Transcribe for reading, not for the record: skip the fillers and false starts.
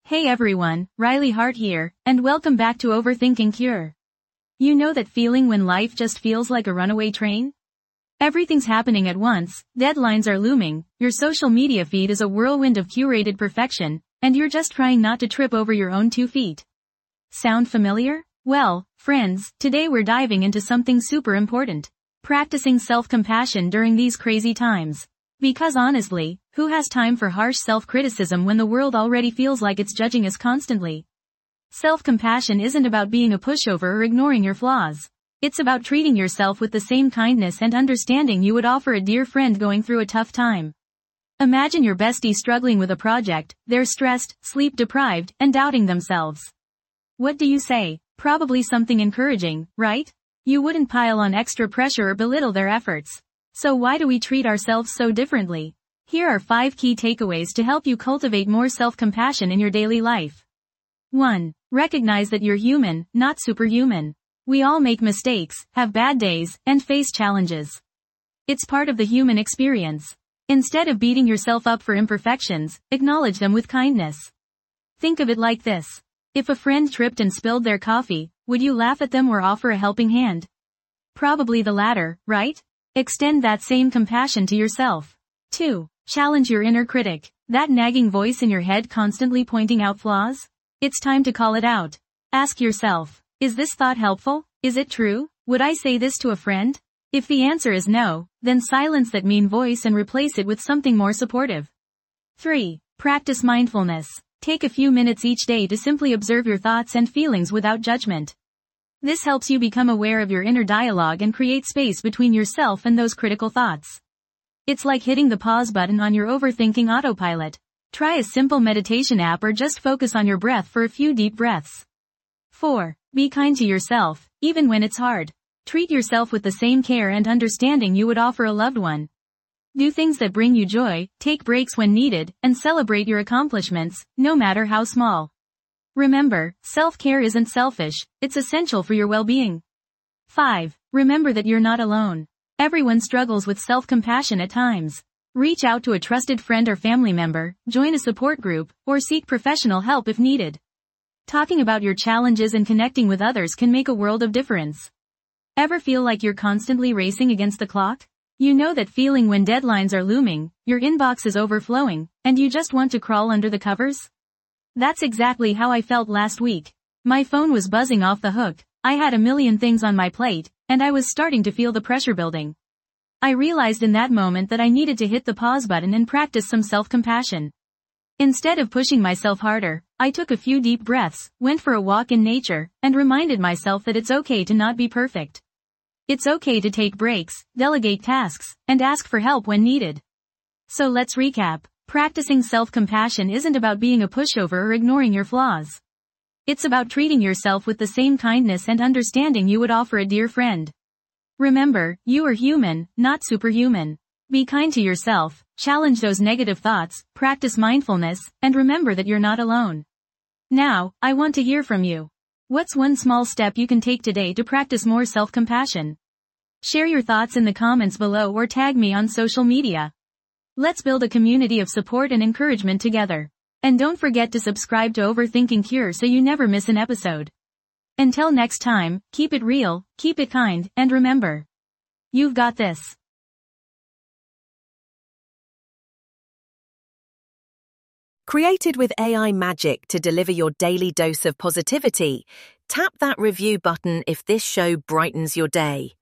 Hey everyone, Riley Hart here, and welcome back to Overthinking Cure. You know that feeling when life just feels like a runaway train? Everything's happening at once, deadlines are looming, your social media feed is a whirlwind of curated perfection, and you're just trying not to trip over your own 2 feet. Sound familiar? Well, friends, today we're diving into something super important. Practicing self-compassion during these crazy times. Because honestly, who has time for harsh self-criticism when the world already feels like it's judging us constantly? Self-compassion isn't about being a pushover or ignoring your flaws. It's about treating yourself with the same kindness and understanding you would offer a dear friend going through a tough time. Imagine your bestie struggling with a project, they're stressed, sleep-deprived, and doubting themselves. What do you say? Probably something encouraging, right? You wouldn't pile on extra pressure or belittle their efforts. So why do we treat ourselves so differently? Here are 5 key takeaways to help you cultivate more self-compassion in your daily life. 1. Recognize that you're human, not superhuman. We all make mistakes, have bad days, and face challenges. It's part of the human experience. Instead of beating yourself up for imperfections, acknowledge them with kindness. Think of it like this. If a friend tripped and spilled their coffee, would you laugh at them or offer a helping hand? Probably the latter, right? Extend that same compassion to yourself. 2. Challenge your inner critic. That nagging voice in your head constantly pointing out flaws? It's time to call it out. Ask yourself, is this thought helpful? Is it true? Would I say this to a friend? If the answer is no, then silence that mean voice and replace it with something more supportive. 3. Practice mindfulness. Take a few minutes each day to simply observe your thoughts and feelings without judgment. This helps you become aware of your inner dialogue and create space between yourself and those critical thoughts. It's like hitting the pause button on your overthinking autopilot. Try a simple meditation app or just focus on your breath for a few deep breaths. 4. Be kind to yourself, even when it's hard. Treat yourself with the same care and understanding you would offer a loved one. Do things that bring you joy, take breaks when needed, and celebrate your accomplishments, no matter how small. Remember, self-care isn't selfish, it's essential for your well-being. 5. Remember that you're not alone. Everyone struggles with self-compassion at times. Reach out to a trusted friend or family member, join a support group, or seek professional help if needed. Talking about your challenges and connecting with others can make a world of difference. Ever feel like you're constantly racing against the clock? You know that feeling when deadlines are looming, your inbox is overflowing, and you just want to crawl under the covers? That's exactly how I felt last week. My phone was buzzing off the hook, I had a million things on my plate, and I was starting to feel the pressure building. I realized in that moment that I needed to hit the pause button and practice some self-compassion. Instead of pushing myself harder, I took a few deep breaths, went for a walk in nature, and reminded myself that it's okay to not be perfect. It's okay to take breaks, delegate tasks, and ask for help when needed. So let's recap. Practicing self-compassion isn't about being a pushover or ignoring your flaws. It's about treating yourself with the same kindness and understanding you would offer a dear friend. Remember, you are human, not superhuman. Be kind to yourself, challenge those negative thoughts, practice mindfulness, and remember that you're not alone. Now, I want to hear from you. What's one small step you can take today to practice more self-compassion? Share your thoughts in the comments below or tag me on social media. Let's build a community of support and encouragement together. And don't forget to subscribe to Overthinking Cure so you never miss an episode. Until next time, keep it real, keep it kind, and remember, you've got this. Created with AI magic to deliver your daily dose of positivity, tap that review button if this show brightens your day.